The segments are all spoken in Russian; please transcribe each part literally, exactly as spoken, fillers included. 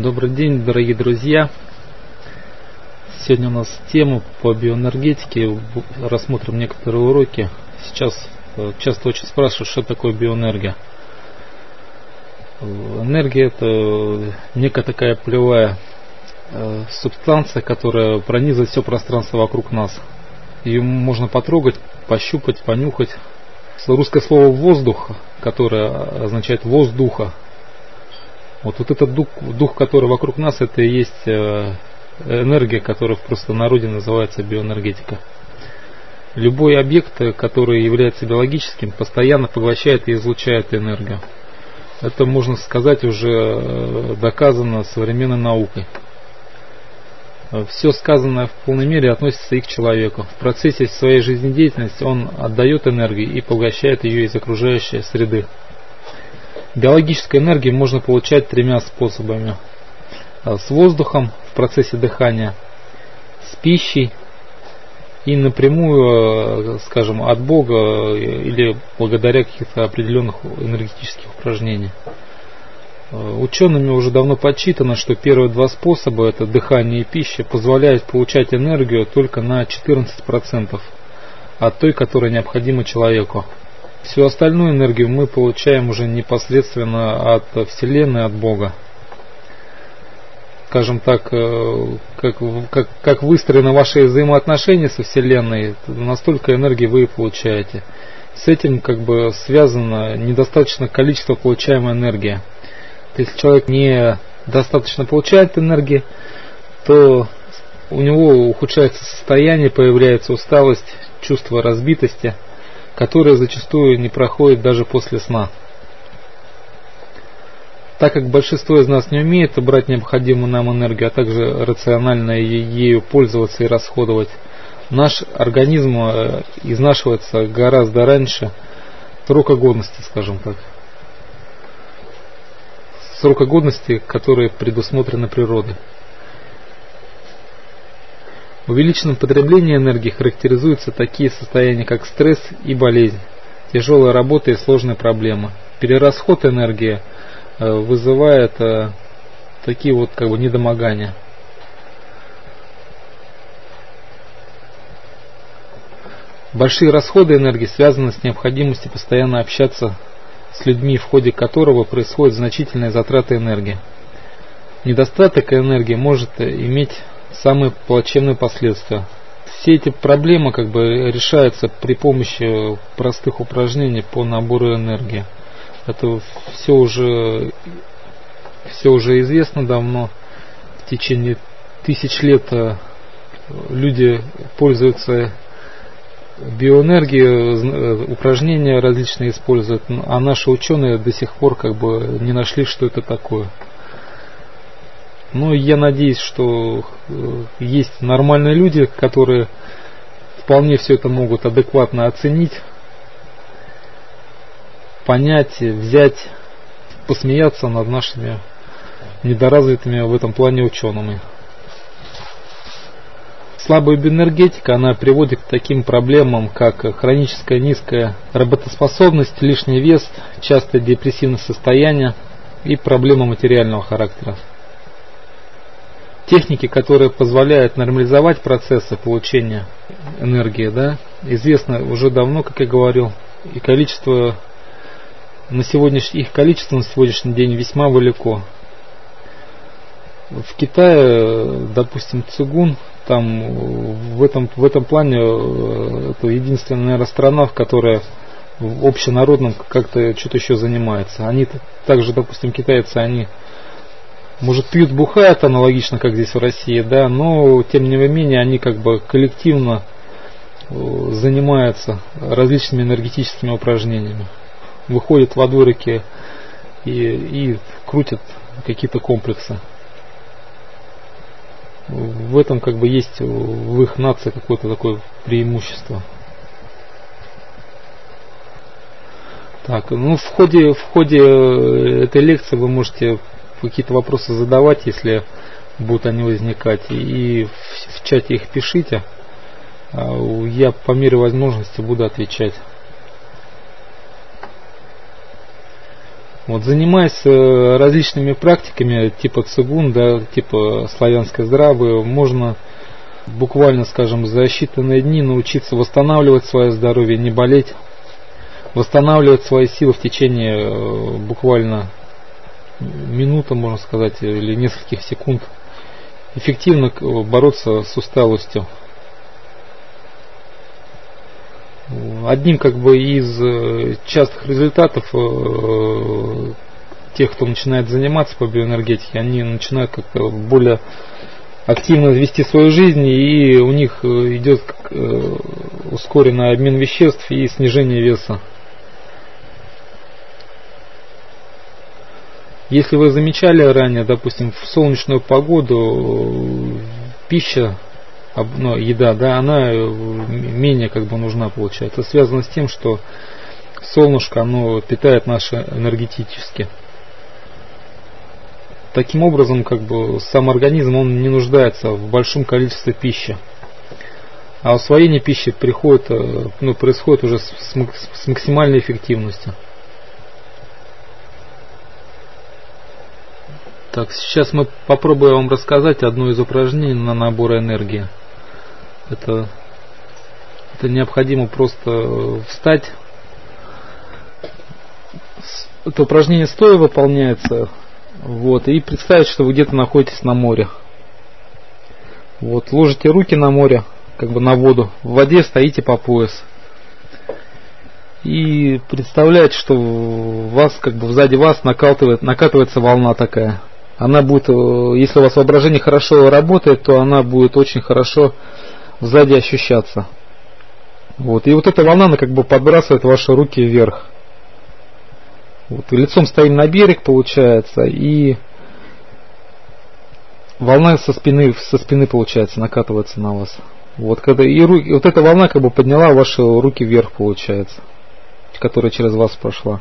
Добрый день, дорогие друзья! Сегодня у нас тема по биоэнергетике. Рассмотрим некоторые уроки. Сейчас часто очень спрашивают, что такое биоэнергия. Энергия — это некая такая полевая субстанция, которая пронизывает все пространство вокруг нас. Ее можно потрогать, пощупать, понюхать. Русское слово «воздух», которое означает «воздуха». Вот, вот этот дух, дух, который вокруг нас, это и есть энергия, которая в простонародье называется биоэнергетика. Любой объект, который является биологическим, постоянно поглощает и излучает энергию. Это, можно сказать, уже доказано современной наукой. Все сказанное в полной мере относится и к человеку. В процессе своей жизнедеятельности он отдает энергию и поглощает ее из окружающей среды. Биологическую энергию можно получать тремя способами. С воздухом в процессе дыхания, с пищей и напрямую, скажем, от Бога или благодаря каких-то определенных энергетических упражнений. Учеными уже давно подсчитано, что первые два способа, это дыхание и пища, позволяют получать энергию только на четырнадцать процентов от той, которая необходима человеку. Всю остальную энергию мы получаем уже непосредственно от Вселенной, от Бога. Скажем так, как, как, как выстроены ваши взаимоотношения со Вселенной, настолько энергии вы и получаете. С этим как бы связано недостаточное количество получаемой энергии. Если человек не достаточно получает энергии, то у него ухудшается состояние, появляется усталость, чувство разбитости, которое зачастую не проходит даже после сна. Так как большинство из нас не умеет брать необходимую нам энергию, а также рационально ею пользоваться и расходовать, наш организм изнашивается гораздо раньше срока годности, скажем так. Срока годности, которые предусмотрены природой. Увеличенным потреблением энергии характеризуются такие состояния, как стресс и болезнь, тяжелая работа и сложные проблемы. Перерасход энергии вызывает такие вот как бы недомогания. Большие расходы энергии связаны с необходимостью постоянно общаться с людьми, в ходе которого происходят значительные затраты энергии. Недостаток энергии может иметь самые плачевные последствия. Все эти проблемы как бы решаются при помощи простых упражнений по набору энергии. Это все уже, все уже известно давно. В течение тысяч лет люди пользуются биоэнергией, упражнения различные используют, а наши ученые до сих пор как бы не нашли, что это такое. Ну, я надеюсь, что есть нормальные люди, которые вполне все это могут адекватно оценить, понять, взять, посмеяться над нашими недоразвитыми в этом плане учеными. Слабая биоэнергетика, она приводит к таким проблемам, как хроническая низкая работоспособность, лишний вес, частое депрессивное состояние и проблемы материального характера. Техники, которые позволяют нормализовать процессы получения энергии, да, известно уже давно, как я говорил, и количество на сегодняшний, их количество на сегодняшний день весьма велико. В Китае, допустим, цигун, там в этом, в этом плане это единственная, наверное, страна, в которой в общенародном как-то что-то еще занимается. Они также, допустим, китайцы, они может пьют, бухают аналогично, как здесь в России, да, но тем не менее они как бы коллективно занимаются различными энергетическими упражнениями. Выходят во дворики и, и крутят какие-то комплексы. В этом как бы есть в их нации какое-то такое преимущество. Так, ну в ходе, в ходе этой лекции вы можете какие-то вопросы задавать, если будут они возникать, и в, в чате их пишите. Я по мере возможности буду отвечать. Вот, занимаясь э, различными практиками типа цигун, да, типа славянской здравы, можно буквально, скажем, за считанные дни научиться восстанавливать свое здоровье, не болеть, восстанавливать свои силы в течение э, буквально минуты, можно сказать, или нескольких секунд, эффективно бороться с усталостью. Одним как бы из частых результатов э, тех, кто начинает заниматься по биоэнергетике, они начинают как-то более активно вести свою жизнь, и у них идет э, ускоренный обмен веществ и снижение веса. Если вы замечали ранее, допустим, в солнечную погоду пища, ну, еда, да, она менее как бы нужна, получается. Это связано с тем, что солнышко, оно питает наши энергетически. Таким образом, как бы сам организм, он не нуждается в большом количестве пищи. А усвоение пищи приходит, ну, происходит уже с, с максимальной эффективностью. Так, сейчас мы попробуем вам рассказать одно из упражнений на набор энергии. Это, это необходимо просто встать. Это упражнение стоя выполняется. Вот, и представить, что вы где-то находитесь на море. Вот, ложите руки на море, как бы на воду. В воде стоите по пояс. И представляете, что вас, как бы сзади вас накатывает, накатывается волна такая. Она будет, если у вас воображение хорошо работает, то она будет очень хорошо сзади ощущаться. Вот. И вот эта волна, она как бы подбрасывает ваши руки вверх. Вот. И лицом стоим на берег, получается, и волна со спины, со спины получается, накатывается на вас. Вот, когда, и, и вот эта волна как бы подняла ваши руки вверх, получается, которая через вас прошла.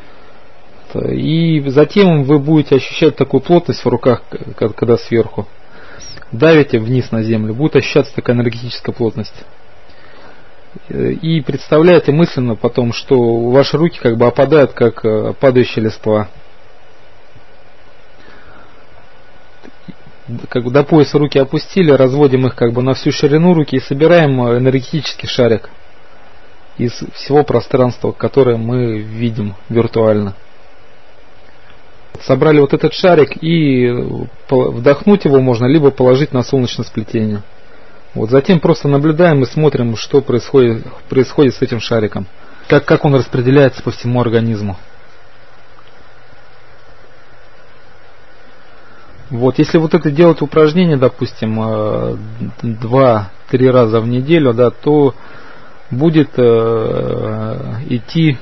И затем вы будете ощущать такую плотность в руках, когда сверху давите вниз на землю, будет ощущаться такая энергетическая плотность. И представляете мысленно потом, что ваши руки как бы опадают, как падающие листва. Как бы до пояса руки опустили, разводим их как бы на всю ширину руки и собираем энергетический шарик из всего пространства, которое мы видим виртуально. Собрали вот этот шарик, и вдохнуть его можно, либо положить на солнечное сплетение. Вот, затем просто наблюдаем и смотрим, что происходит, происходит с этим шариком, как, как он распределяется по всему организму. Вот, если вот это делать упражнение, допустим, два-три раза в неделю, да, то будет э, идти,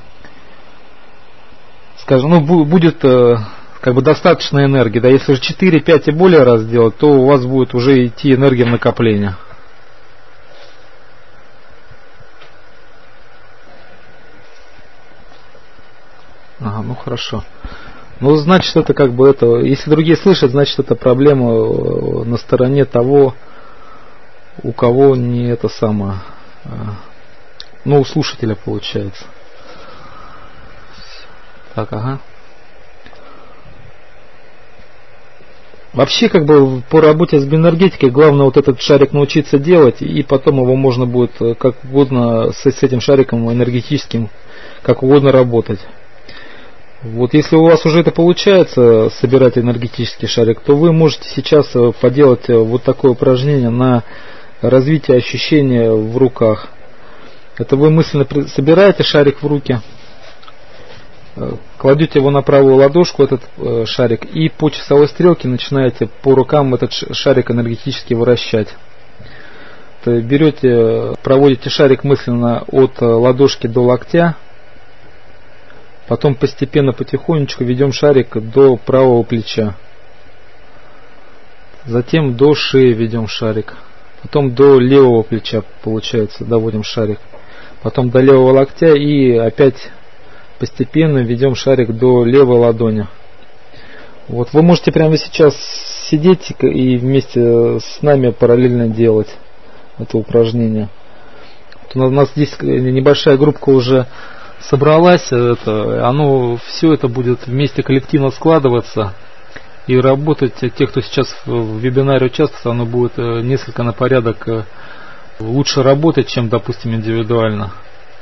скажем, ну, будет э, как бы достаточно энергии, да, если же четыре-пять и более раз делать, то у вас будет уже идти энергия в накопление. Ага, ну хорошо. Ну, значит, это как бы это, если другие слышат, значит, это проблема на стороне того, у кого не это самое, ну, у слушателя получается. Так, ага. Вообще, как бы по работе с биоэнергетикой главное вот этот шарик научиться делать, и потом его можно будет как угодно с, с этим шариком энергетическим как угодно работать. Вот если у вас уже это получается, собирать энергетический шарик, то вы можете сейчас поделать вот такое упражнение на развитие ощущения в руках. Это вы мысленно собираете шарик в руки, кладете его на правую ладошку, этот шарик, и по часовой стрелке начинаете по рукам этот шарик энергетически вращать. То берете, проводите шарик мысленно от ладошки до локтя. Потом постепенно, потихонечку ведем шарик до правого плеча. Затем до шеи ведем шарик. Потом до левого плеча, получается, доводим шарик. Потом до левого локтя и опять постепенно ведем шарик до левой ладони. Вот вы можете прямо сейчас сидеть и вместе с нами параллельно делать это упражнение. Вот у нас здесь небольшая группа уже собралась, это, оно, все это будет вместе коллективно складываться и работать. Те, кто сейчас в вебинаре участвует, оно будет несколько на порядок лучше работать, чем, допустим, индивидуально.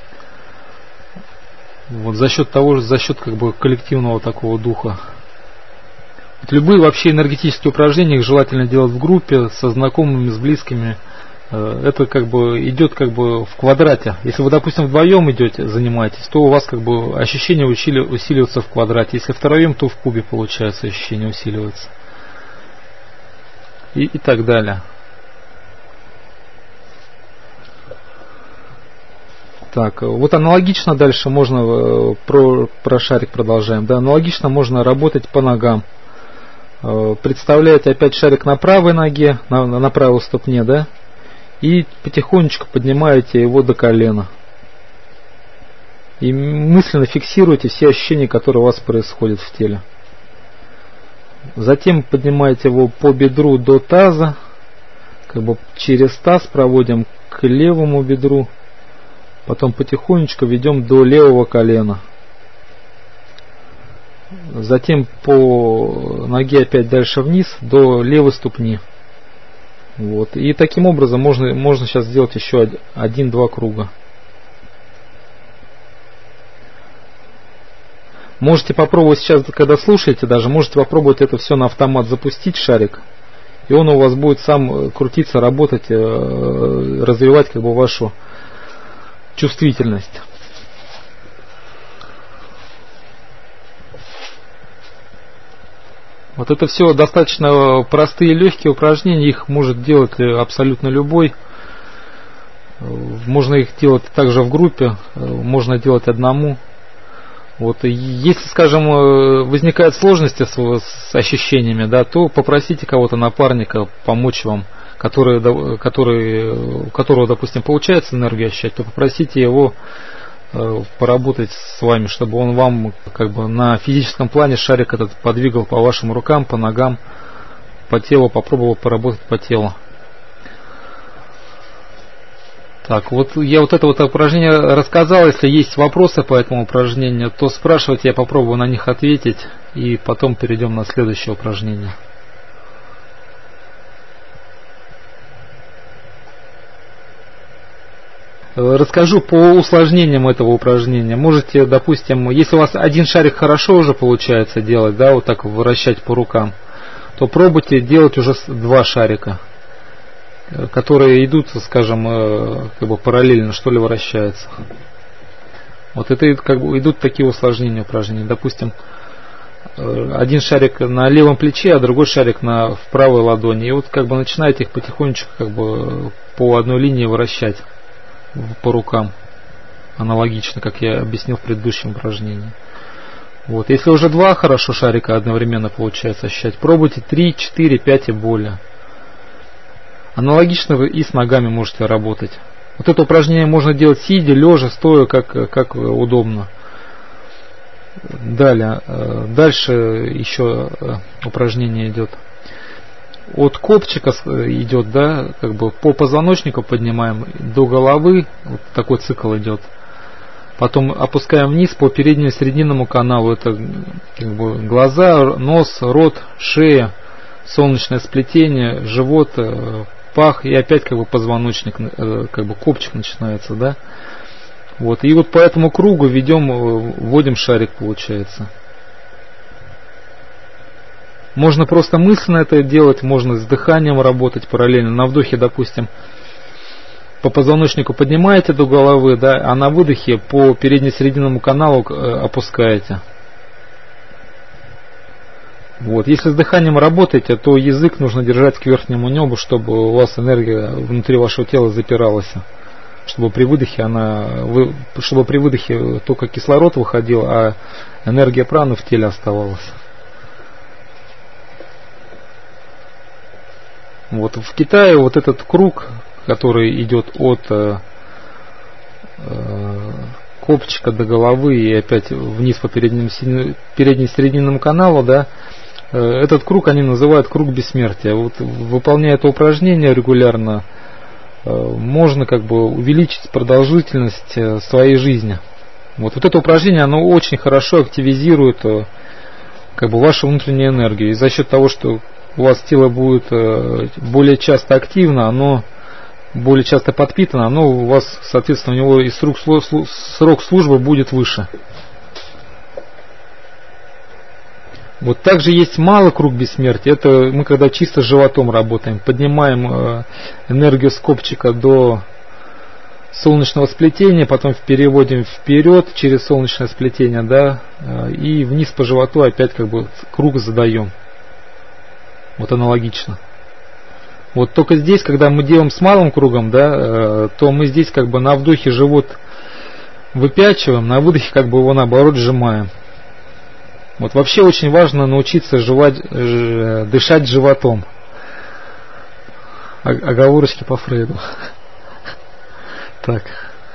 Вот за счет того, за счет как бы коллективного такого духа. Вот любые вообще энергетические упражнения их желательно делать в группе, со знакомыми, с близкими. Это как бы идет как бы в квадрате. Если вы, допустим, вдвоем идете, занимаетесь, то у вас как бы ощущения усиливаются в квадрате. Если втроем, то в кубе получается ощущение усиливается. И, и так далее. Так, вот аналогично дальше можно, про, про шарик продолжаем, да, аналогично можно работать по ногам. Представляете опять шарик на правой ноге, на, на правой ступне, да, и потихонечку поднимаете его до колена. И мысленно фиксируете все ощущения, которые у вас происходят в теле. Затем поднимаете его по бедру до таза, как бы через таз проводим к левому бедру. Потом потихонечку ведем до левого колена. Затем по ноге опять дальше вниз до левой ступни. Вот. И таким образом можно, можно сейчас сделать еще один-два круга. Можете попробовать сейчас, когда слушаете даже, можете попробовать это все на автомат запустить, шарик. И он у вас будет сам крутиться, работать, развивать как бы вашу чувствительность. Вот это все достаточно простые, легкие упражнения, их может делать абсолютно любой. Можно их делать также в группе, можно делать одному. Вот. Если, скажем, возникают сложности с, с ощущениями, да, то попросите кого-то, напарника, помочь вам, который, который, у которого, допустим, получается энергию ощущать, то попросите его э, поработать с вами, чтобы он вам как бы на физическом плане шарик этот подвигал по вашим рукам, по ногам, по телу, попробовал поработать по телу. Так, вот я вот это вот упражнение рассказал. Если есть вопросы по этому упражнению, то спрашивайте, я попробую на них ответить, и потом перейдем на следующее упражнение. Расскажу по усложнениям этого упражнения. Можете, допустим, если у вас один шарик хорошо уже получается делать, да, вот так вращать по рукам, то пробуйте делать уже два шарика, которые идут, скажем, как бы параллельно, что ли, вращаются. Вот это как бы идут такие усложнения упражнений. Допустим, один шарик на левом плече, а другой шарик на в правой ладони. И вот как бы начинаете их потихонечку как бы по одной линии вращать по рукам, аналогично, как я объяснил в предыдущем упражнении. Вот. Если уже два хорошо шарика одновременно получается ощущать, пробуйте три, четыре, пять и более. Аналогично вы и с ногами можете работать. Вот это упражнение можно делать сидя, лежа, стоя, как, как удобно. Далее, дальше еще упражнение идет. От копчика идет, да, как бы по позвоночнику поднимаем до головы, вот такой цикл идет. Потом опускаем вниз по переднему срединному каналу, это как бы глаза, нос, рот, шея, солнечное сплетение, живот, пах, и опять как бы позвоночник, как бы копчик начинается, да. Вот, и вот по этому кругу ведем, вводим шарик, получается. Можно просто мысленно это делать, можно с дыханием работать параллельно. На вдохе, допустим, по позвоночнику поднимаете до головы, да, а на выдохе по передне-срединному каналу опускаете. Вот. Если с дыханием работаете, то язык нужно держать к верхнему небу, чтобы у вас энергия внутри вашего тела запиралась. Чтобы при выдохе она, чтобы при выдохе только кислород выходил, а энергия праны в теле оставалась. Вот в Китае вот этот круг, который идет от э, э, копчика до головы и опять вниз по переднему, передне-срединному каналу, да, э, этот круг они называют круг бессмертия. Вот, выполняя это упражнение регулярно, э, можно как бы увеличить продолжительность э, своей жизни. Вот, вот это упражнение, оно очень хорошо активизирует как бы вашу внутреннюю энергию. И за счет того, что у вас тело будет более часто активно, оно более часто подпитано, оно у вас, соответственно, у него и срок, срок службы будет выше. Вот также есть малый круг бессмертия. Это мы когда чисто с животом работаем. Поднимаем энергию с копчика до солнечного сплетения, потом переводим вперед через солнечное сплетение, да, и вниз по животу опять как бы круг задаем. Вот аналогично. Вот только здесь, когда мы делаем с малым кругом, да, то мы здесь как бы на вдохе живот выпячиваем, на выдохе как бы его наоборот сжимаем. Вот вообще очень важно научиться жевать, дышать животом. Оговорочки по Фрейду. Так.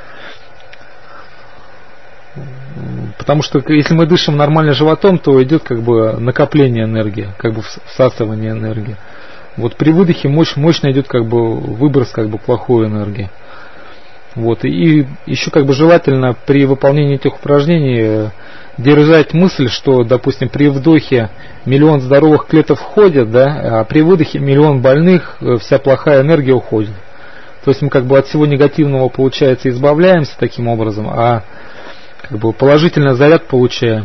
Потому что если мы дышим нормально животом, то идет как бы накопление энергии, как бы всасывание энергии. Вот при выдохе мощь, мощно идет как бы выброс как бы плохой энергии. Вот. И еще как бы желательно при выполнении этих упражнений держать мысль, что, допустим, при вдохе миллион здоровых клеток входят, да, а при выдохе миллион больных, вся плохая энергия уходит. То есть мы как бы от всего негативного, получается, избавляемся таким образом, а как бы положительный заряд получаем.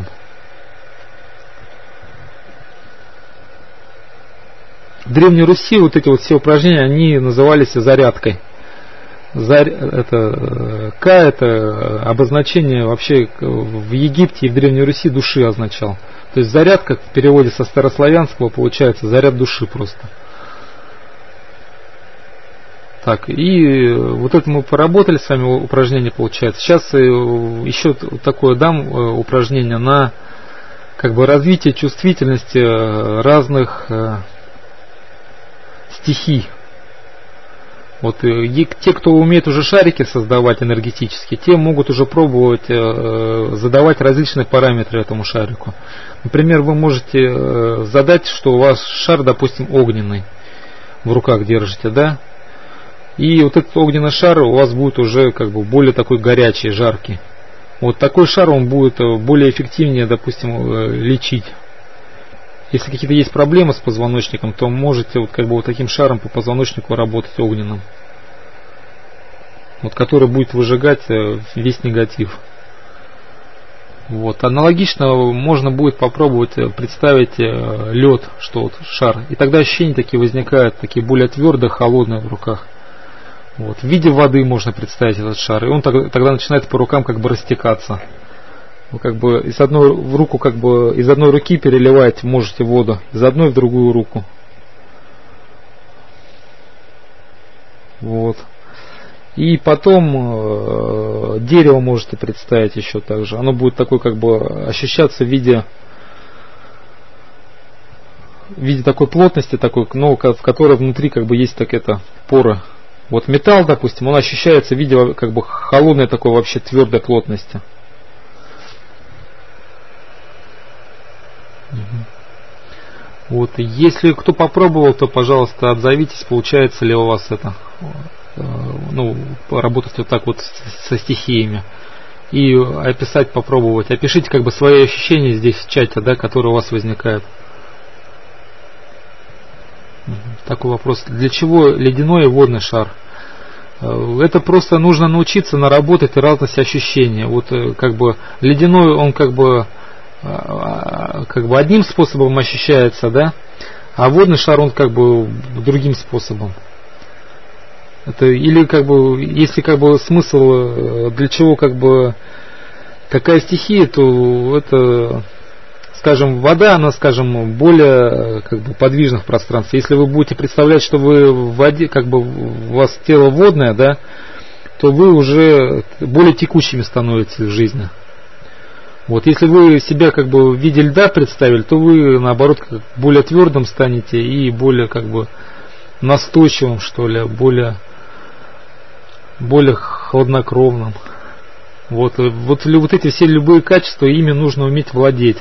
В Древней Руси вот эти вот все упражнения, они назывались зарядкой. Зарь, это, К это обозначение вообще в Египте и в Древней Руси души означал. То есть зарядка в переводе со старославянского получается заряд души просто. Так, и вот это мы поработали с вами упражнение получается. Сейчас еще такое дам упражнение на как бы развитие чувствительности разных стихий. Вот и те, кто умеет уже шарики создавать энергетические, те могут уже пробовать э, задавать различные параметры этому шарику. Например, вы можете э, задать, что у вас шар, допустим, огненный, в руках держите, да? И вот этот огненный шар у вас будет уже как бы более такой горячий, жаркий. Вот такой шар он будет более эффективнее, допустим, э, лечить. Если какие-то есть проблемы с позвоночником, то можете вот как бы вот таким шаром по позвоночнику работать огненным, вот, который будет выжигать весь негатив. Вот. Аналогично можно будет попробовать представить лед, что вот шар, и тогда ощущения такие возникают, такие более твердые, холодные в руках. Вот. В виде воды можно представить этот шар, и он тогда, тогда начинает по рукам как бы растекаться. Вы как бы из одной в руку как бы из одной руки переливаете, можете воду из одной в другую руку. Вот. И потом э, дерево можете представить еще также. Оно будет такой как бы ощущаться в виде в виде такой плотности, такой, но в которой внутри как бы есть так это поры. Вот металл, допустим, он ощущается в виде как бы холодной такой вообще твердой плотности. Вот, если кто попробовал, то, пожалуйста, отзовитесь, получается ли у вас это, ну, работать вот так вот со стихиями и описать, попробовать. Опишите как бы свои ощущения здесь в чате, да, которые у вас возникают. Такой вопрос: для чего ледяной и водный шар? Это просто нужно научиться наработать разность ощущений. Вот как бы ледяной, он как бы как бы одним способом ощущается, да, а водный шар он как бы другим способом. Это или как бы, если как бы смысл, для чего как бы какая стихия, то это, скажем, вода, она, скажем, более как бы подвижна в пространстве. Если вы будете представлять, что вы в воде, как бы у вас тело водное, да, то вы уже более текучими становитесь в жизни. Вот, если вы себя как бы в виде льда представили, то вы наоборот как более твердым станете и более как бы настойчивым, что ли, более, более хладнокровным. Вот, вот, вот эти все любые качества, ими нужно уметь владеть.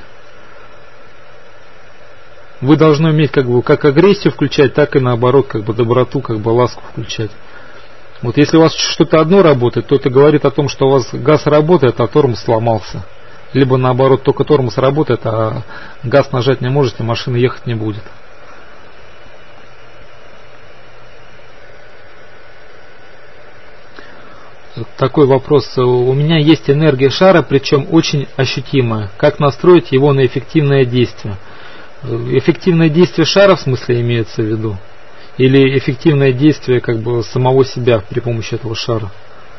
Вы должны уметь как бы как агрессию включать, так и наоборот как бы доброту, как бы ласку включать. Вот если у вас что-то одно работает, то это говорит о том, что у вас газ работает, а тормоз сломался. Либо наоборот, только тормоз работает, а газ нажать не можете, машина ехать не будет. Такой вопрос. У меня есть энергия шара, причем очень ощутимая. Как настроить его на эффективное действие? Эффективное действие шара в смысле имеется в виду? Или эффективное действие как бы самого себя при помощи этого шара?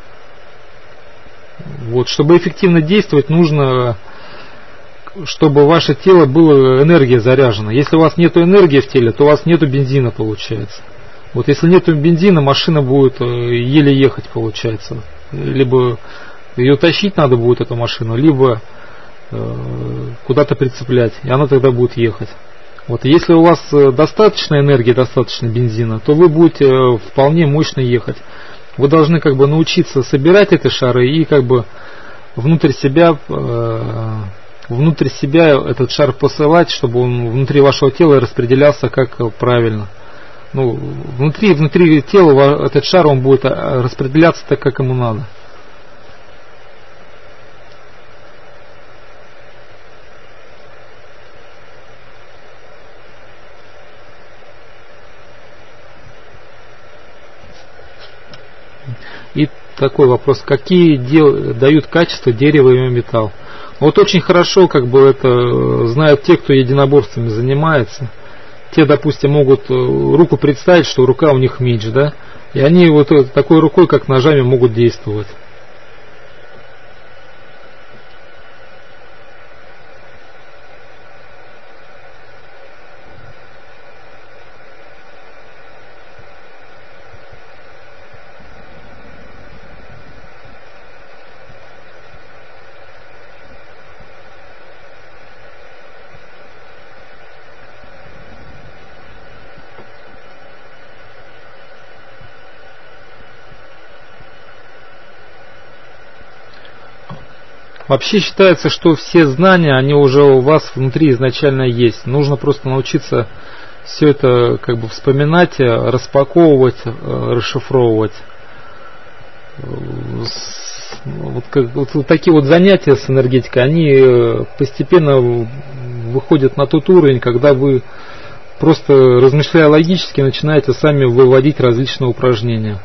Вот, чтобы эффективно действовать, нужно, чтобы ваше тело было энергией заряжено. Если у вас нет энергии в теле, то у вас нет бензина, получается. Вот если нет бензина, машина будет еле ехать, получается. Либо ее тащить надо будет, эту машину, либо э, куда-то прицеплять, и она тогда будет ехать. Вот если у вас достаточно энергии, достаточно бензина, то вы будете вполне мощно ехать. Вы должны как бы научиться собирать эти шары и как бы внутрь себя, э, внутрь себя этот шар посылать, чтобы он внутри вашего тела распределялся как правильно. Ну, внутри, внутри тела этот шар он будет распределяться так, как ему надо. И такой вопрос: какие дел, дают качества дерево и металл? Вот очень хорошо как бы это знают те, кто единоборствами занимается. Те, допустим, могут руку представить, что рука у них меч, да? И они вот такой рукой, как ножами, могут действовать. Вообще считается, что все знания, они уже у вас внутри изначально есть. Нужно просто научиться все это как бы вспоминать, распаковывать, расшифровывать. Вот, как, вот такие вот занятия с энергетикой, они постепенно выходят на тот уровень, когда вы просто, размышляя логически, начинаете сами выводить различные упражнения.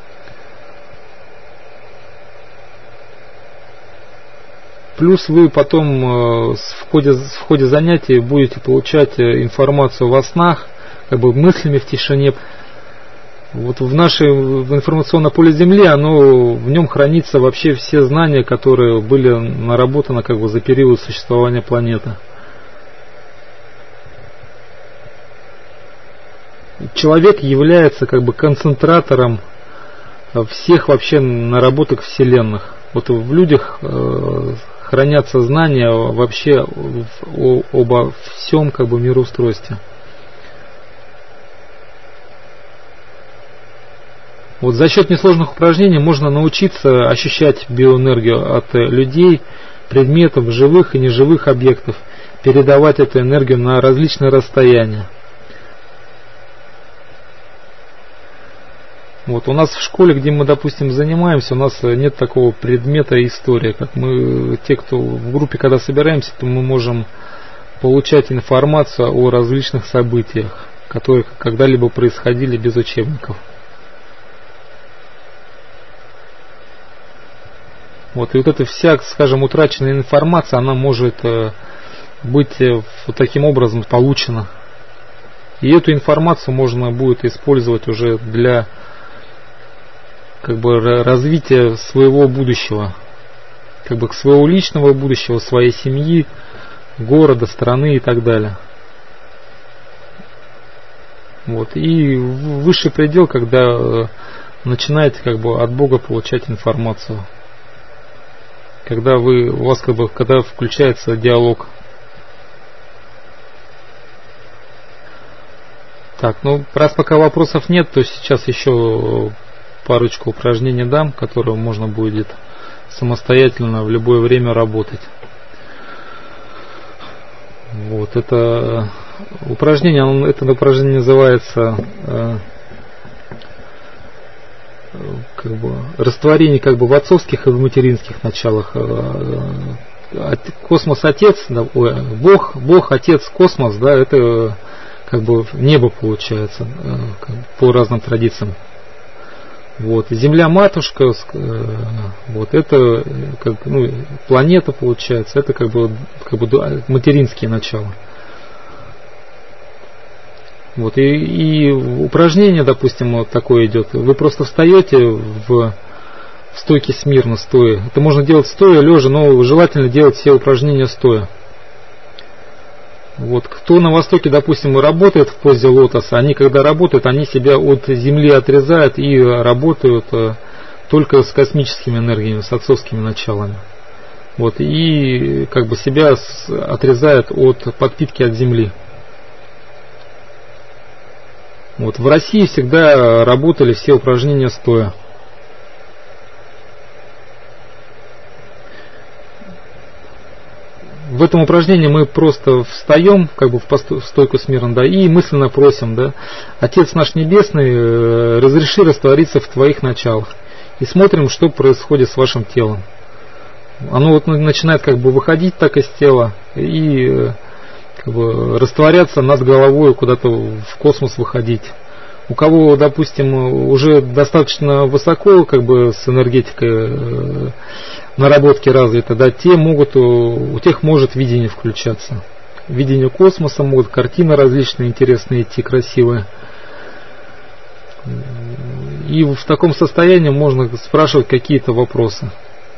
Плюс вы потом в ходе, в ходе занятий будете получать информацию во снах, как бы мыслями в тишине. Вот в нашем в информационном поле Земли, оно, в нем хранится вообще все знания, которые были наработаны как бы за период существования планеты. Человек является как бы концентратором всех вообще наработок вселенных. Вот в людях э, хранятся знания вообще о, обо всем как бы мироустройстве. Вот за счет несложных упражнений можно научиться ощущать биоэнергию от людей, предметов, живых и неживых объектов, передавать эту энергию на различные расстояния. Вот у нас в школе, где мы, допустим, занимаемся, у нас нет такого предмета история, как мы, те, кто в группе, когда собираемся, то мы можем получать информацию о различных событиях, которые когда-либо происходили без учебников. Вот, и вот эта вся, скажем, утраченная информация, она может быть вот таким образом получена. И эту информацию можно будет использовать уже для как бы развития своего будущего, как бы своего личного будущего, своей семьи, города, страны и так далее. Вот. И высший предел, когда начинаете как бы от Бога получать информацию, когда вы, у вас как бы, когда включается диалог. Так, ну раз пока вопросов нет, то сейчас еще парочку упражнений дам, которые можно будет самостоятельно в любое время работать. Вот это упражнение, это упражнение называется как бы растворение как бы в отцовских и в материнских началах. Космос отец, да, ой, Бог, Бог, отец, космос, да, это как бы небо получается по разным традициям. Вот. Земля матушка, вот это как, ну, планета получается, это как бы, как бы материнские начала. Вот. И, и упражнение, допустим, вот такое идет. Вы просто встаете в, в стойке смирно, стоя. Это можно делать стоя, лежа, но желательно делать все упражнения стоя. Вот. Кто на Востоке, допустим, работает в позе лотоса, они когда работают, они себя от Земли отрезают и работают только с космическими энергиями, с отцовскими началами. Вот. И как бы себя отрезают от подпитки от Земли. Вот. В России всегда работали все упражнения стоя. В этом упражнении мы просто встаем, как бы в стойку смирно, да, и мысленно просим, да, Отец наш Небесный, разреши раствориться в Твоих началах. И смотрим, что происходит с вашим телом. Оно вот начинает как бы выходить так из тела и как бы растворяться над головой, куда-то в космос выходить. У кого, допустим, уже достаточно высоко, как бы с энергетикой наработки развиты, да, те могут, у тех может видение включаться. Видение космоса, могут картины различные интересные идти, красивые. И в таком состоянии можно спрашивать какие-то вопросы.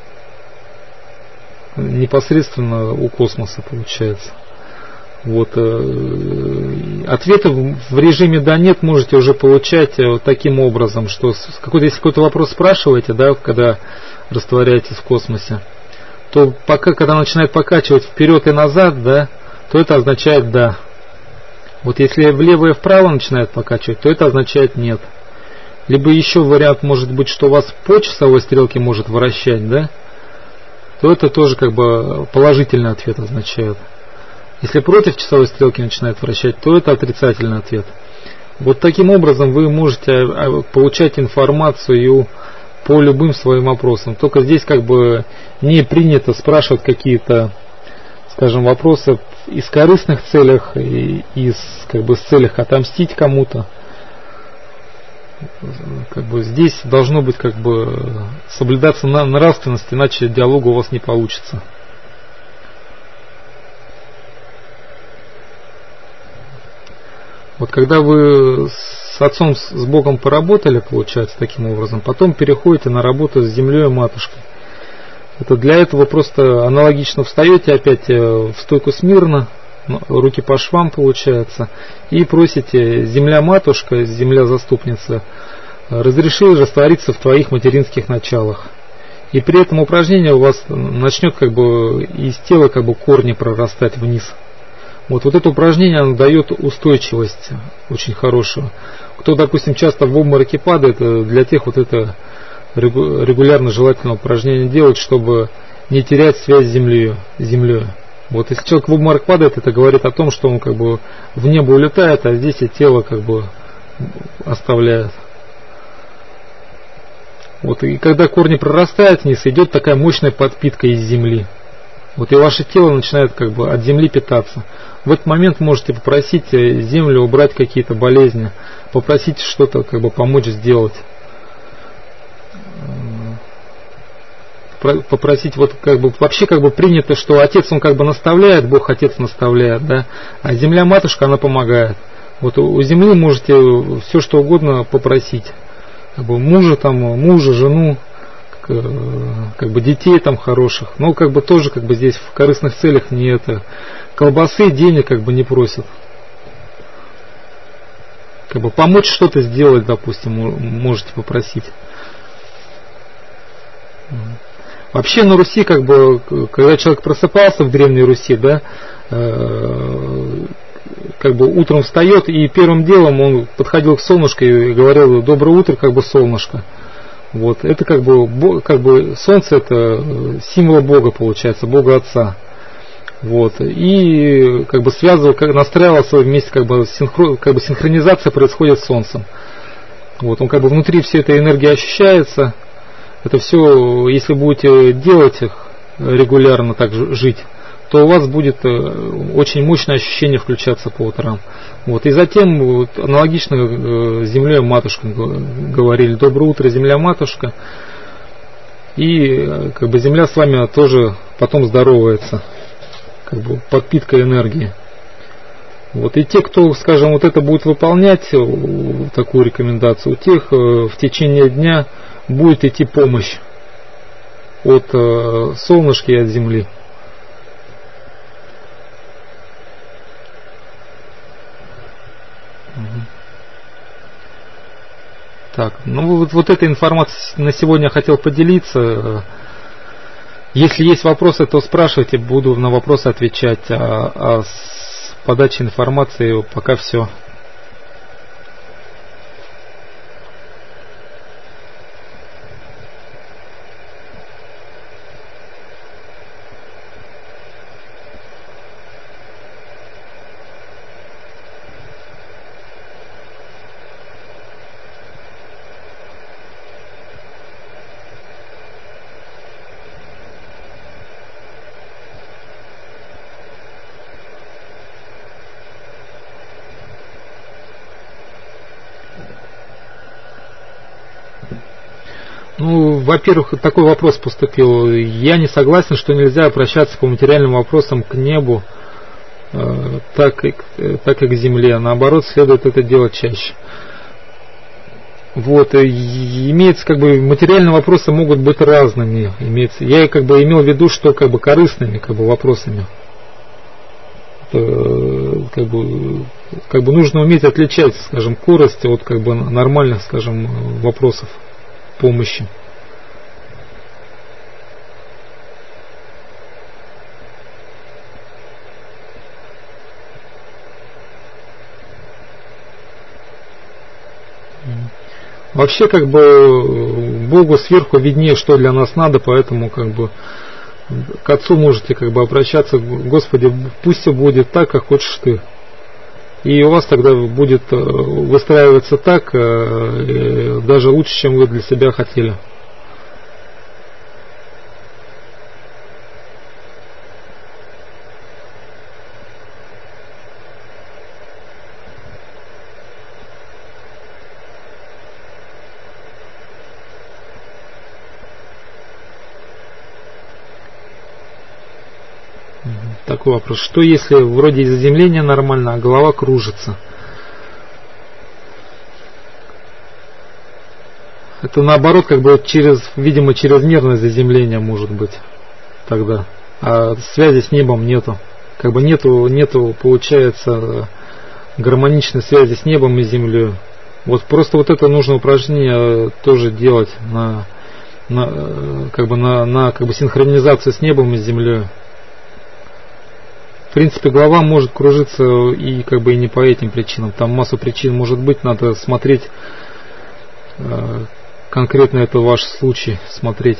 Непосредственно у космоса получается. Вот, э, ответы в режиме да нет можете уже получать вот таким образом, что какой-то, если какой-то вопрос спрашиваете, да, когда растворяетесь в космосе, то пока, когда начинает покачивать вперед и назад, да, то это означает да. Вот если влево и вправо начинает покачивать, то это означает нет. Либо еще вариант может быть, что вас по часовой стрелке может вращать, да, то это тоже как бы положительный ответ означает. Если против часовой стрелки начинает вращать, то это отрицательный ответ. Вот таким образом вы можете получать информацию по любым своим вопросам. Только здесь как бы не принято спрашивать какие-то, скажем, вопросы из корыстных целях, и из как бы с целях отомстить кому-то. Как бы здесь должно быть как бы соблюдаться нравственность, иначе диалога у вас не получится. Вот когда вы с Отцом, с Богом поработали, получается, таким образом, потом переходите на работу с Землей и Матушкой. Это для этого просто аналогично встаете опять в стойку смирно, руки по швам, получается, и просите: Земля-Матушка, Земля-Заступница, разреши раствориться в Твоих материнских началах. И при этом упражнение у вас начнет как бы из тела как бы корни прорастать вниз. Вот, вот это упражнение, оно дает устойчивость очень хорошую. Кто, допустим, часто в обмороке падает, для тех вот это регулярно желательно упражнение делать, чтобы не терять связь с землей. землей. Вот если человек в обморок падает, это говорит о том, что он как бы в небо улетает, а здесь и тело как бы оставляет. Вот, и когда корни прорастают вниз, идет такая мощная подпитка из земли. Вот, и ваше тело начинает как бы от земли питаться. В этот момент можете попросить землю убрать какие-то болезни, попросить что-то как бы помочь сделать. Попросить, вот как бы вообще как бы принято, что Отец он как бы наставляет, Бог Отец наставляет, да, а Земля Матушка она помогает. Вот у земли можете все что угодно попросить. Как бы мужа там, мужа, жену, как бы детей там хороших, но как бы тоже как бы здесь в корыстных целях не это, колбасы, денег как бы не просят. Как бы помочь что-то сделать, допустим, можете попросить. Вообще на Руси, как бы, когда человек просыпался в Древней Руси, да, э, как бы утром встает и первым делом он подходил к солнышку и говорил: доброе утро, как бы солнышко. Вот, это как бы, как бы солнце это символ Бога получается, Бога Отца. Вот, и как бы связывал, как настраивался вместе, как бы, синхро, как бы синхронизация происходит с Солнцем. Вот, он как бы внутри всей этой энергии ощущается. Это все, если будете делать регулярно так жить, то у вас будет очень мощное ощущение включаться по утрам. Вот. И затем вот, аналогично Земле Матушка говорили: доброе утро, Земля Матушка. И как бы Земля с вами тоже потом здоровается, как бы подпитка энергии. Вот. И те, кто, скажем, вот это будет выполнять, такую рекомендацию, у тех в течение дня будет идти помощь от солнышка и от Земли. Так, ну вот, вот этой информацией на сегодня я хотел поделиться. Если есть вопросы, то спрашивайте, буду на вопросы отвечать. А, а с подачей информации пока все. Ну, во-первых, такой вопрос поступил. Я не согласен, что нельзя обращаться по материальным вопросам к небу, э, так, и, э, так и к земле. Наоборот, следует это делать чаще. Вот, и имеется, как бы, материальные вопросы могут быть разными. Имеется, я как бы имел в виду, что как бы корыстными как бы, вопросами. Это, как бы, как бы нужно уметь отличать, скажем, корысть от как бы нормальных, скажем, вопросов помощи. Вообще, как бы, Богу сверху виднее, что для нас надо, поэтому, как бы, к Отцу можете, как бы, обращаться: Господи, пусть все будет так, как хочешь Ты. И у вас тогда будет выстраиваться так, даже лучше, чем вы для себя хотели. Такой вопрос: что если вроде заземление нормально, а голова кружится? Это наоборот, как бы через, видимо, чрезмерное заземление может быть тогда. А связи с небом нету. Как бы нету, нету, получается, гармоничной связи с небом и землей. Вот просто вот это нужно упражнение тоже делать на, на, как бы на, на как бы синхронизацию с небом и с землей. В принципе, голова может кружиться и как бы и не по этим причинам. Там массу причин может быть, надо смотреть э, конкретно, это ваш случай, смотреть.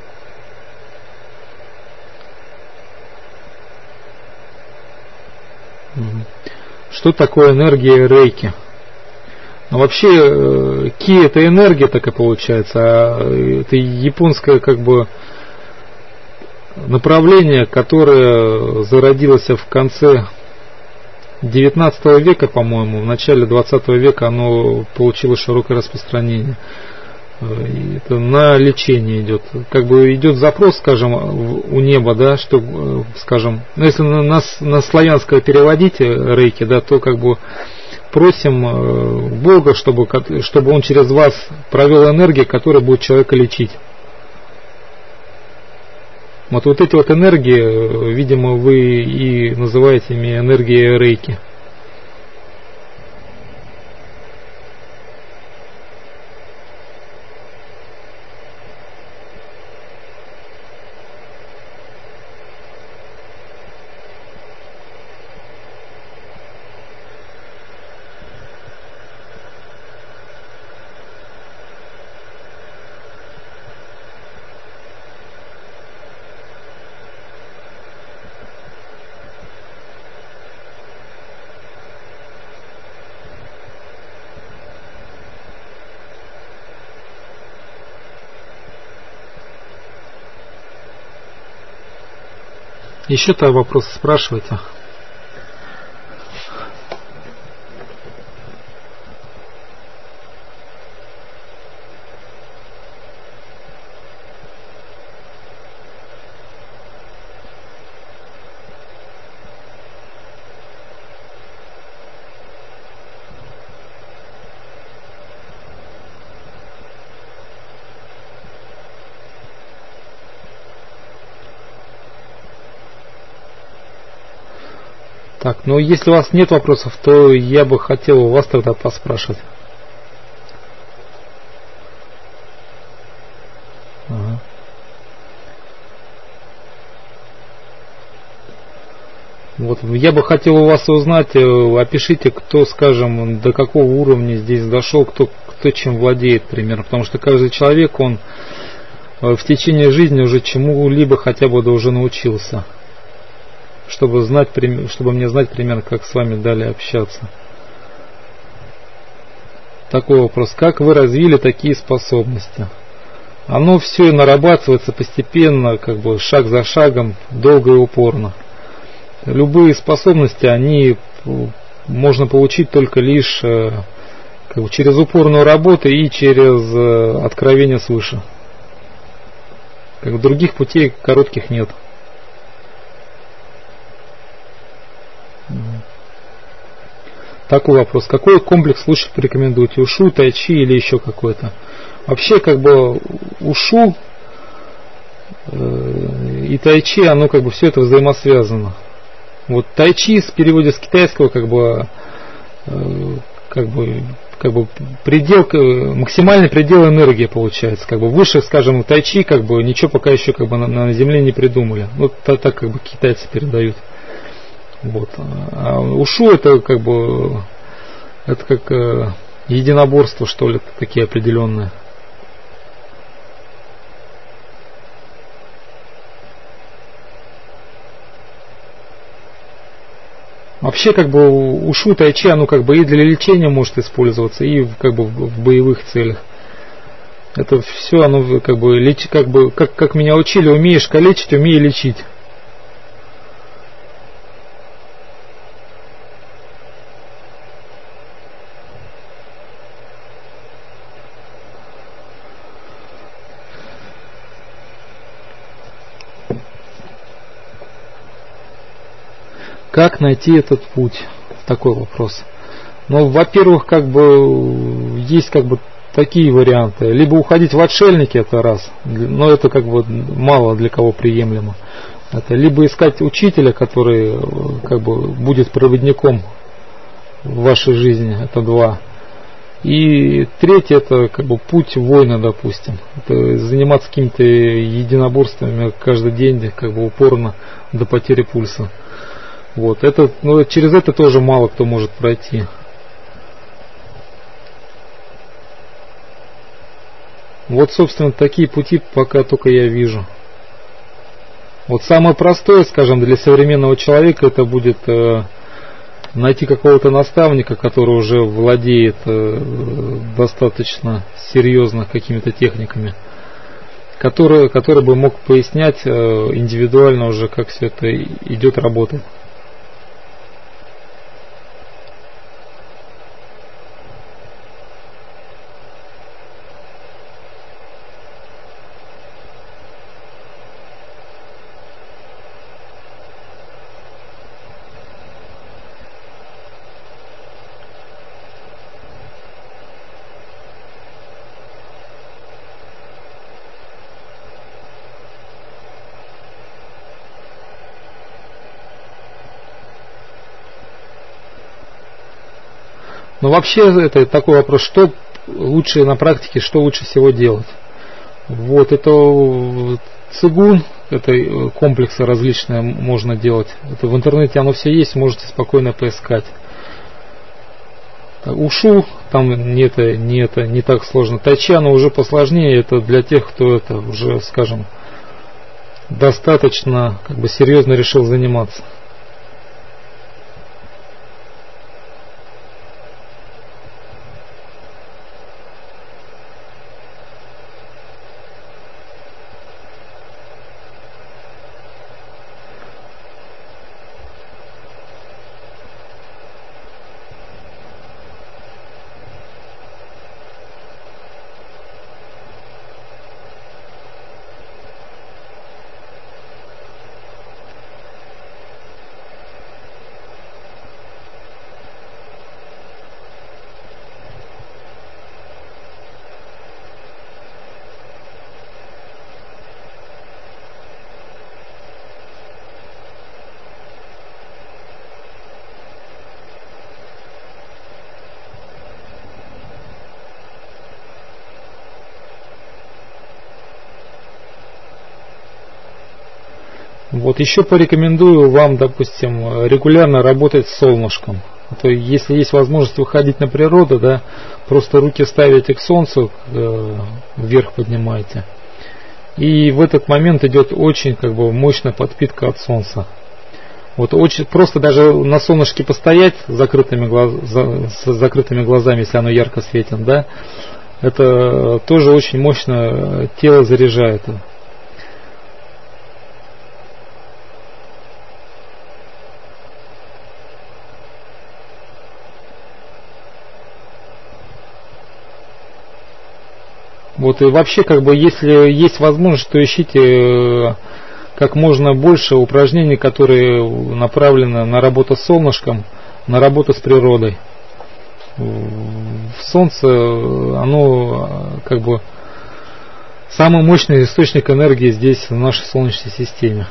Что такое энергия рейки? Ну, вообще, э, ки это энергия, так и получается, а это японское как бы направление, которое зародилось в конце девятнадцатого века, по-моему, в начале двадцатого века оно получило широкое распространение. Это на лечение идет. Как бы идет запрос, скажем, у неба, да, что, скажем, ну, если на, на, на славянское переводить рейки, да, то как бы просим Бога, чтобы, чтобы он через вас провел энергию, которая будет человека лечить. Вот, вот эти вот энергии, видимо, вы и называете ими энергией рейки. Еще-то вопросы спрашивайте. Так, ну если у вас нет вопросов, то я бы хотел у вас тогда поспрашивать. Ага. Вот, я бы хотел у вас узнать, опишите, кто, скажем, до какого уровня здесь дошел, кто, кто чем владеет примерно, потому что каждый человек, он в течение жизни уже чему-либо хотя бы уже научился. Чтобы знать, чтобы мне знать примерно, как с вами далее общаться. Такой вопрос. Как вы развили такие способности? Оно все нарабатывается постепенно, как бы шаг за шагом, долго и упорно. Любые способности, они можно получить только лишь как бы, через упорную работу и через откровение свыше. Как бы, других путей коротких нет. Такой вопрос. Какой комплекс лучше порекомендуете? Ушу, тайчи или еще какой-то? Вообще, как бы, ушу э, и тайчи, оно как бы все это взаимосвязано. Вот тайчи с переводе с китайского, как бы, э, как бы, как бы предел, максимальный предел энергии получается. Как бы выше, скажем, тайчи, как бы ничего пока еще как бы на, на земле не придумали. Вот так, так как бы китайцы передают. Вот. А ушу это как бы это как э, единоборство, что ли, такие определенные. Вообще как бы ушу тайчи, оно как бы и для лечения может использоваться, и как бы в боевых целях. Это все оно как бы леч, как бы как, как меня учили, умеешь калечить, умей лечить. Как найти этот путь? Такой вопрос. Ну, во-первых, как бы есть как бы такие варианты. Либо уходить в отшельники, это раз, но это как бы мало для кого приемлемо. Это либо искать учителя, который как бы будет проводником в вашей жизни, это два. И третье, это как бы путь воина, допустим. Это заниматься какими-то единоборствами каждый день, как бы упорно до потери пульса. Вот, это, ну, через это тоже мало кто может пройти. Вот, собственно, такие пути пока только я вижу. Вот самое простое, скажем, для современного человека, это будет э, найти какого-то наставника, который уже владеет э, достаточно серьезно какими-то техниками, который, который бы мог пояснять э, индивидуально уже, как все это идет, работает. Но вообще это такой вопрос, что лучше на практике, что лучше всего делать. Вот это цигун, это комплексы различные можно делать. Это в интернете оно все есть, можете спокойно поискать. Ушу, там не, это, не, это, не так сложно. Тайчи, оно уже посложнее, это для тех, кто это уже, скажем, достаточно как бы серьезно решил заниматься. Вот еще порекомендую вам, допустим, регулярно работать с солнышком. То если есть возможность выходить на природу, да, просто руки ставите к солнцу, э, вверх поднимаете. И в этот момент идет очень как бы мощная подпитка от солнца. Вот очень просто даже на солнышке постоять с закрытыми, глаз, за, с закрытыми глазами, если оно ярко светит, да, это тоже очень мощно тело заряжает. Вот и вообще, как бы, если есть возможность, то ищите как можно больше упражнений, которые направлены на работу с солнышком, на работу с природой. Солнце, оно как бы самый мощный источник энергии здесь, в нашей Солнечной системе.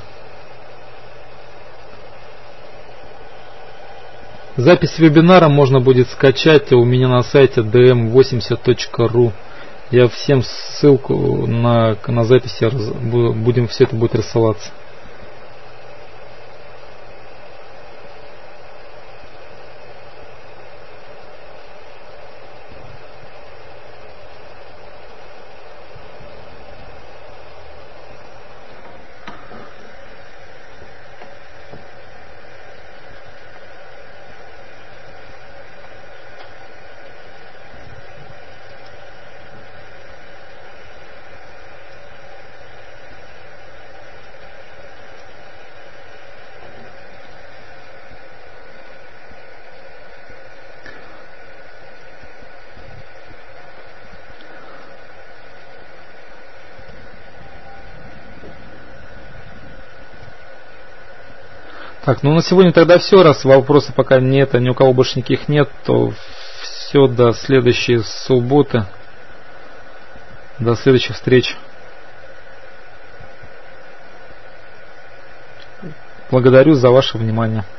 Запись вебинара можно будет скачать у меня на сайте ди эм восемьдесят точка ру. Я всем ссылку на, на записи будем, все это будет рассылаться. Так, ну на сегодня тогда все. Раз вопросов пока нет, а ни у кого больше никаких нет, то все, до следующей субботы. До следующих встреч. Благодарю за ваше внимание.